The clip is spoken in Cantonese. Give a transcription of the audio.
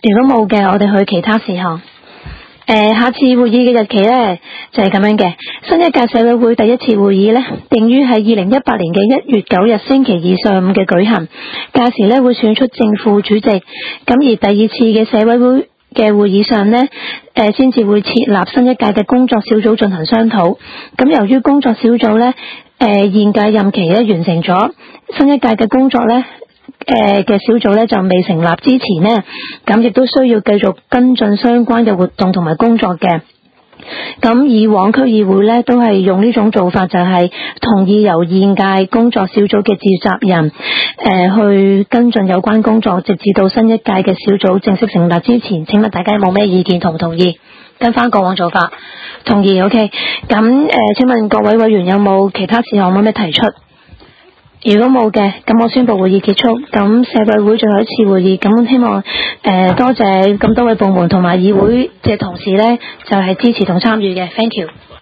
如果冇嘅，我哋去其他事項。下次會議嘅日期呢，就係咁樣嘅。新一屆社委會第一次會議呢，定於喺2018年嘅1月9日星期二上午嘅舉行。屆時呢，會選出正副主席。咁而第二次嘅社委會嘅會議上呢，先至會設立新一屆嘅工作小組進行商討。咁由於工作小組呢，現屆任期呢完成咗，新一屆嘅工作呢嘅小組呢就未成立之前呢，咁亦都需要繼續跟進相關嘅活動同埋工作嘅。咁以往區議會呢都係用呢種做法，就係同意由現屆工作小組嘅召集人去跟進有關工作，直至到新一屆嘅小組正式成立之前。請問大家有冇咩意見，同唔同意？跟翻過往做法，同意 OK。咁請問各位委員有冇其他事項有咩提出？如果冇嘅，咁我宣布會議結束。咁社委會最後一次會議，咁希望多謝咁多位部門同埋議會嘅同事呢，就係支持同參與嘅。Thank you。